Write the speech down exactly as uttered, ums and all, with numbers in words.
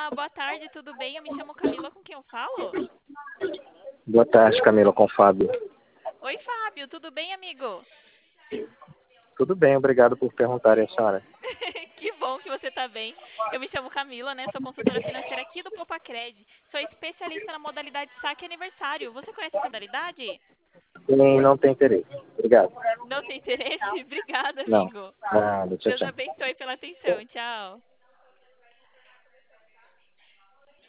Olá, boa tarde, tudo bem? Eu me chamo Camila, com quem eu falo? Boa tarde, Camila, com o Fábio. Oi, Fábio, tudo bem, amigo? Tudo bem, obrigado por perguntar, a senhora. Que bom que você tá bem. Eu me chamo Camila, né? Sou consultora financeira aqui do Popacred. Sou especialista na modalidade saque aniversário. Você conhece a modalidade? Sim, não tem interesse. Obrigado. Não tem interesse? Obrigada, Não. amigo. Nada, tchau, Deus tchau. abençoe pela atenção. Tchau.